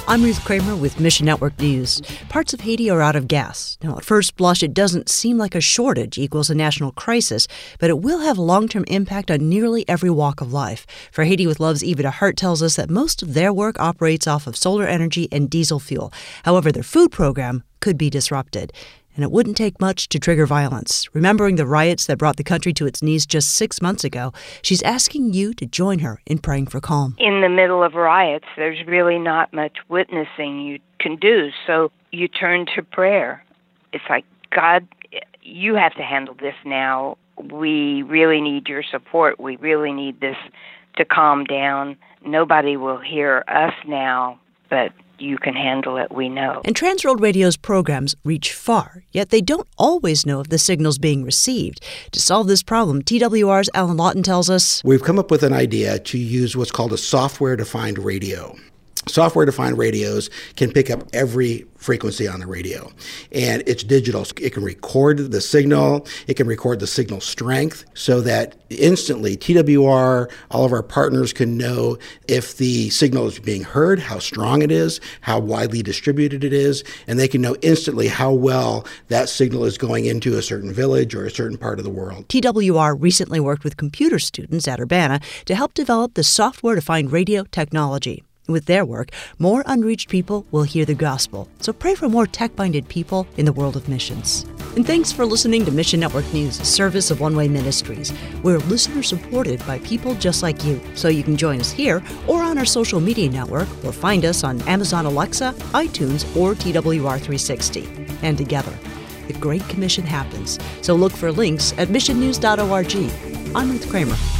I'm Ruth Kramer with Mission Network News. Parts of Haiti are out of gas. Now, at first blush, it doesn't seem like a shortage equals a national crisis, but it will have long-term impact on nearly every walk of life. For Haiti with Love's Eva DeHart tells us that most of their work operates off of solar energy and diesel fuel. However, their food program could be disrupted. And it wouldn't take much to trigger violence. Remembering the riots that brought the country to its knees just 6 months ago, she's asking you to join her in praying for calm. In the middle of riots, there's really not much witnessing you can do, so you turn to prayer. It's like, God, you have to handle this now. We really need your support. We really need this to calm down. Nobody will hear us now, but you can handle it, we know. And Transworld Radio's programs reach far, yet they don't always know if the signal's being received. To solve this problem, TWR's Alan Lawton tells us, we've come up with an idea to use what's called a software-defined radio. Software-defined radios can pick up every frequency on the radio, and it's digital. It can record the signal, it can record the signal strength, so that instantly TWR, all of our partners can know if the signal is being heard, how strong it is, how widely distributed it is, and they can know instantly how well that signal is going into a certain village or a certain part of the world. TWR recently worked with computer students at Urbana to help develop the software-defined radio technology. With their work, more unreached people will hear the gospel. So pray for more tech-minded people in the world of missions. And thanks for listening to Mission Network News, a service of One Way Ministries. We're listener-supported by people just like you. So you can join us here or on our social media network or find us on Amazon Alexa, iTunes, or TWR360. And together, the Great Commission happens. So look for links at missionnews.org. I'm Ruth Kramer.